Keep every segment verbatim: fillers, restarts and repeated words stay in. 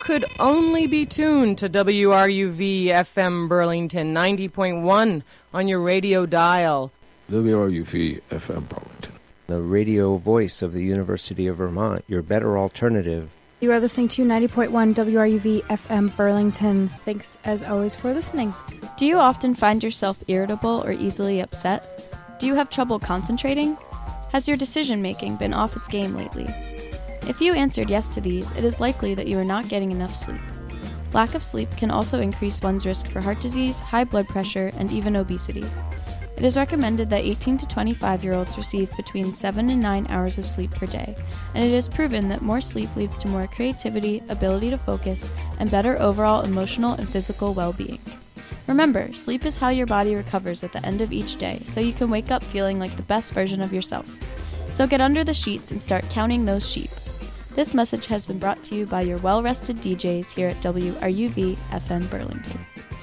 could only be tuned to W R U V F M Burlington ninety point one on your radio dial. W R U V F M Burlington, the radio voice of the University of Vermont, your better alternative. You are listening to ninety point one W R U V F M Burlington. Thanks, as always, for listening. Do you often find yourself irritable or easily upset? Do you have trouble concentrating? Has your decision-making been off its game lately? If you answered yes to these, it is likely that you are not getting enough sleep. Lack of sleep can also increase one's risk for heart disease, high blood pressure, and even obesity. It is recommended that eighteen to twenty-five-year-olds receive between seven and nine hours of sleep per day, and it is proven that more sleep leads to more creativity, ability to focus, and better overall emotional and physical well-being. Remember, sleep is how your body recovers at the end of each day, so you can wake up feeling like the best version of yourself. So get under the sheets and start counting those sheep. This message has been brought to you by your well-rested D Js here at W R U V F M Burlington.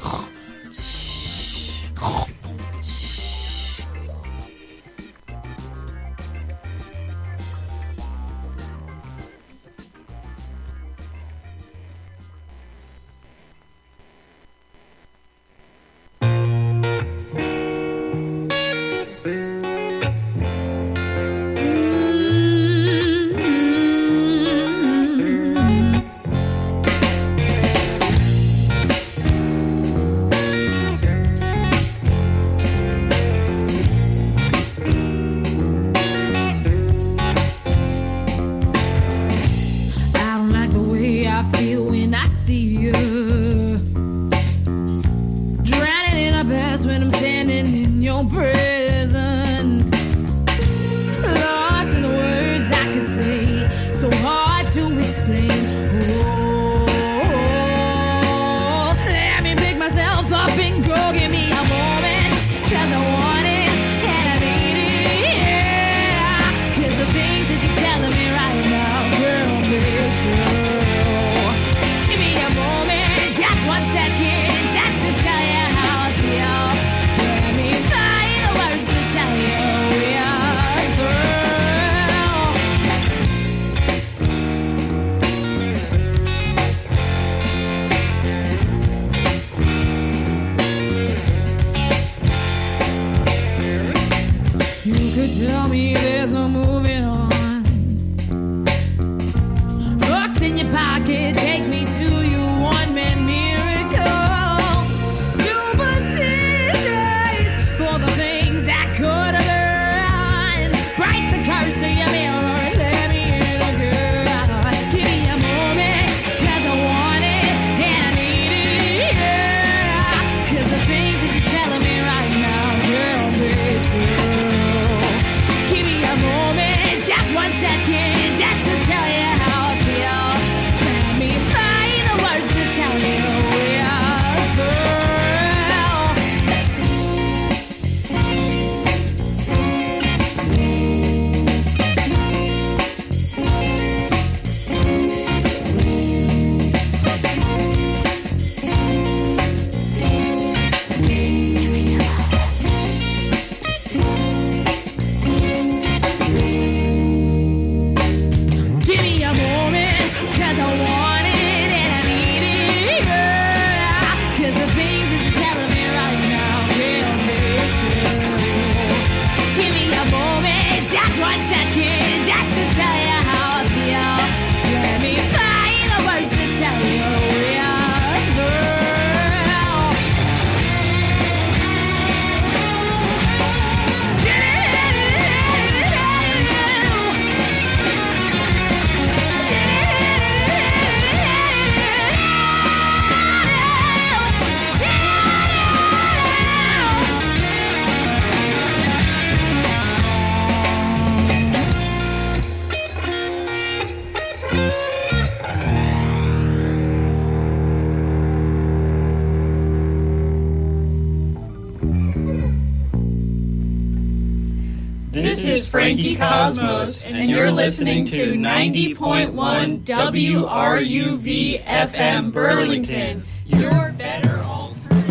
This is Frankie Cosmos, and you're listening to ninety point one W R U V F M Burlington, your better alternative.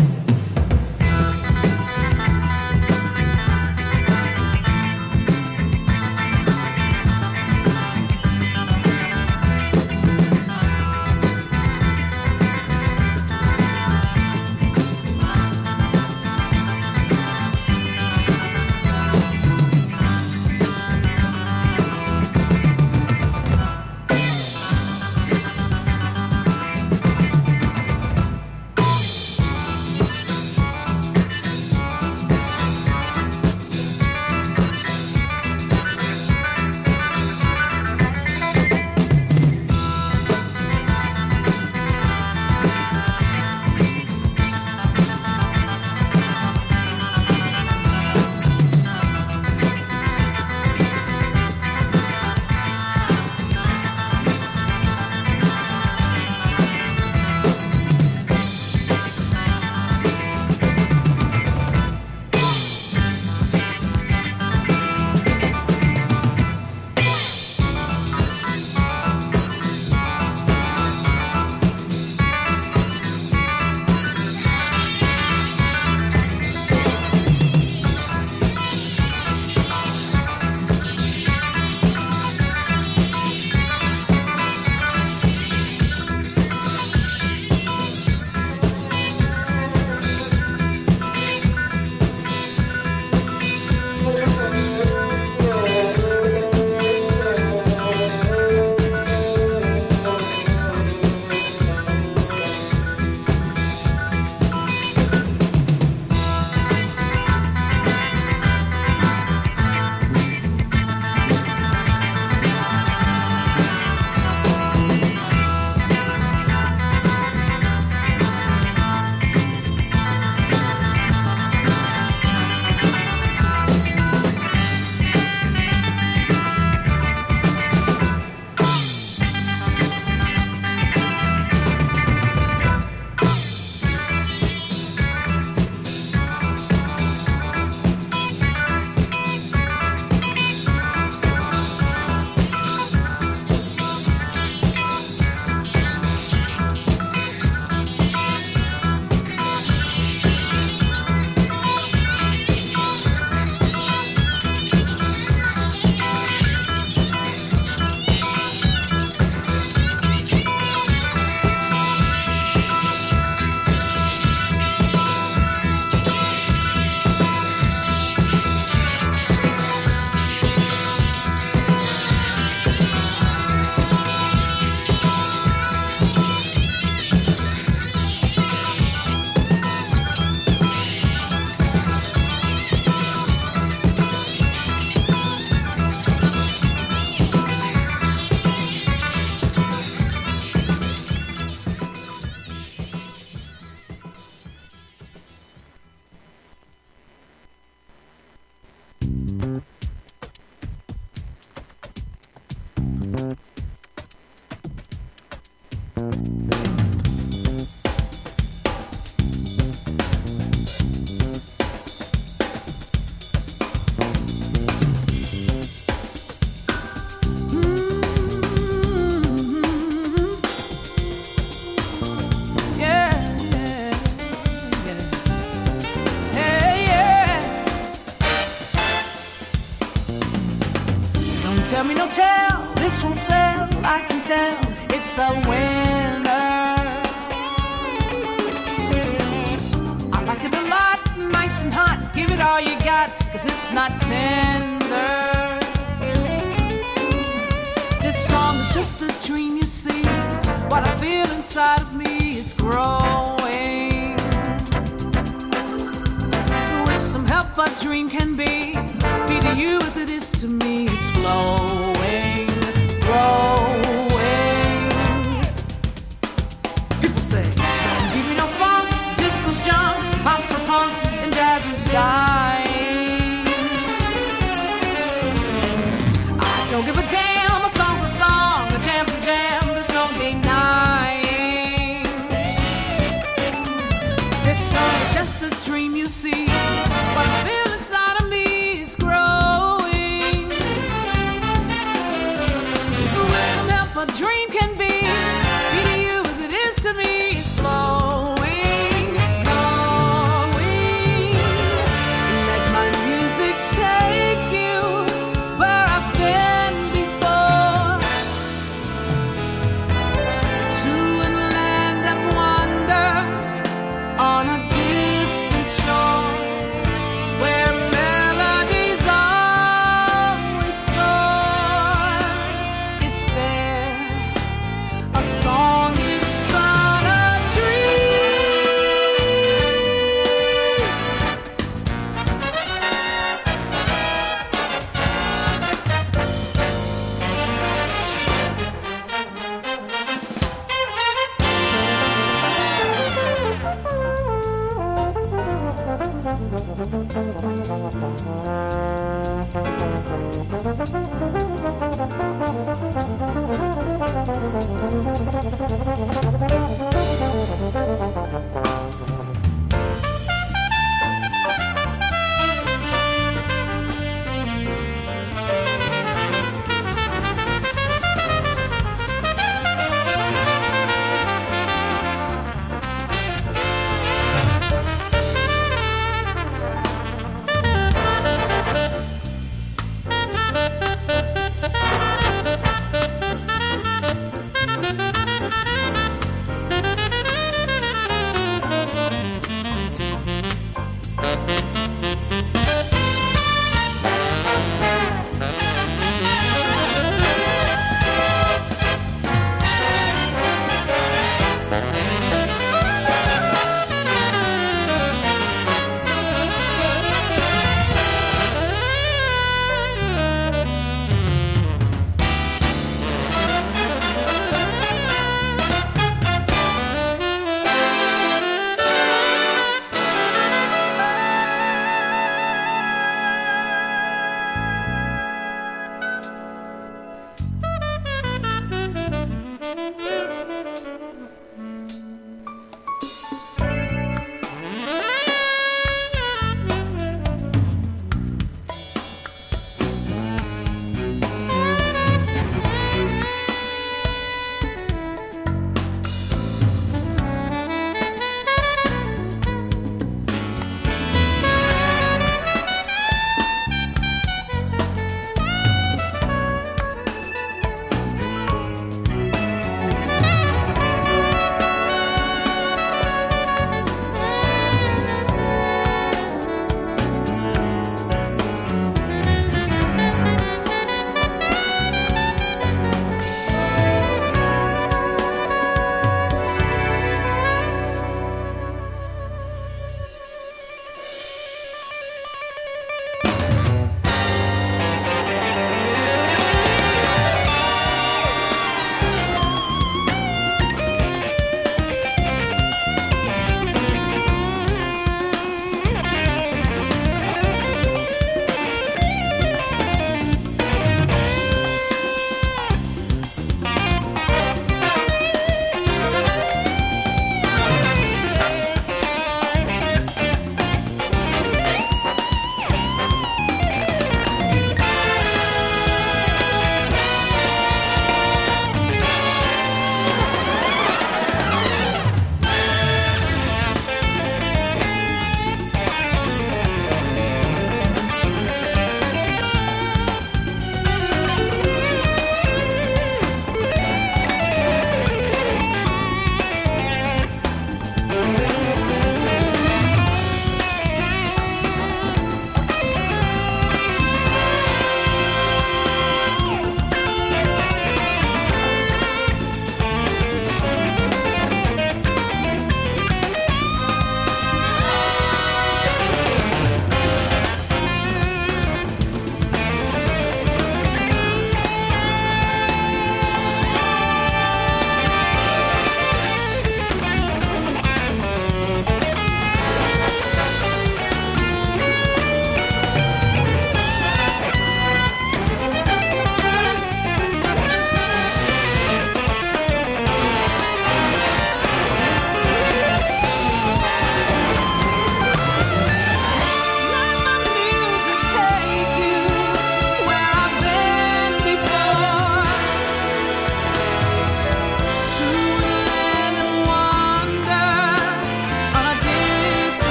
Tell me no tell, this won't sell, I can tell, it's a winner. I like it a lot, nice and hot, give it all you got, cause it's not tender. This song is just a dream, you see, what I feel inside of me is growing. With some help a dream can be, be to you as it is to me, it's flowing, growing. People say, don't give me no funk, disco's jump, pop for punks, and jazz is dying. I don't give a damn, a song's a song, a jam's a jam, there's no denying. This song is just a dream, you see, what I feel inside of me is growing.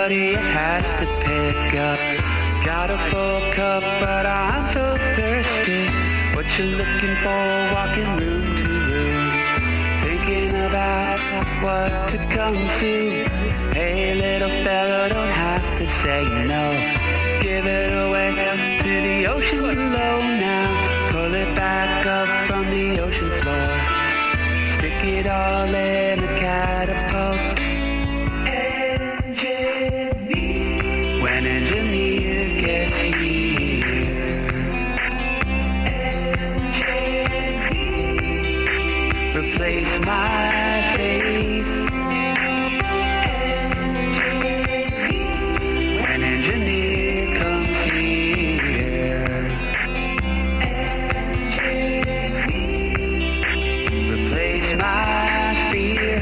somebody has to pick up. Got a full cup, but I'm so thirsty. What you looking for, walking room to room, thinking about what to consume. Hey, little fella, don't have to say no. Give it away to the ocean below now. Pull it back up from the ocean floor. Stick it all in a catapult. Engineer. When engineer gets here. Engineer. Replace my faith. Engineer. When engineer comes here. Engineer. Replace my fear.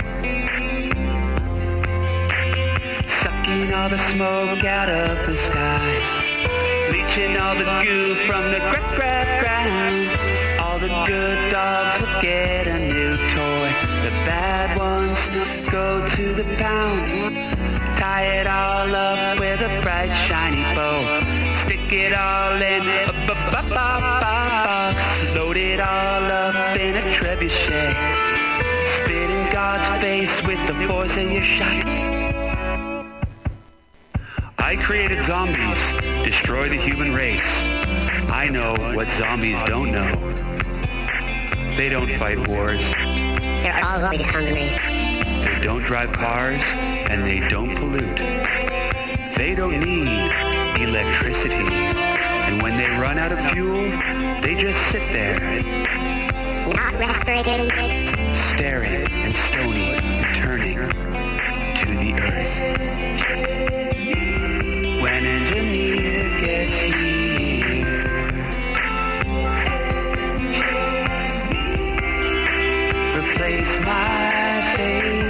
Sucking all the smoke out of the sky, leaching all the goo from the gra- gra- ground. All the good dogs will get a new toy. The bad ones go to the pound. Tie it all up with a bright shiny bow. Stick it all in a b- b- b- box. Load it all up in a trebuchet. Spit in God's face with the force of your shot. I created zombies, destroy the human race. I know what zombies don't know. They don't fight wars. They're always hungry. They don't drive cars, and they don't pollute. They don't need electricity. And when they run out of fuel, they just sit there, Not respirating. staring and stony and turning to the earth. When engineer gets here. Replace my faith.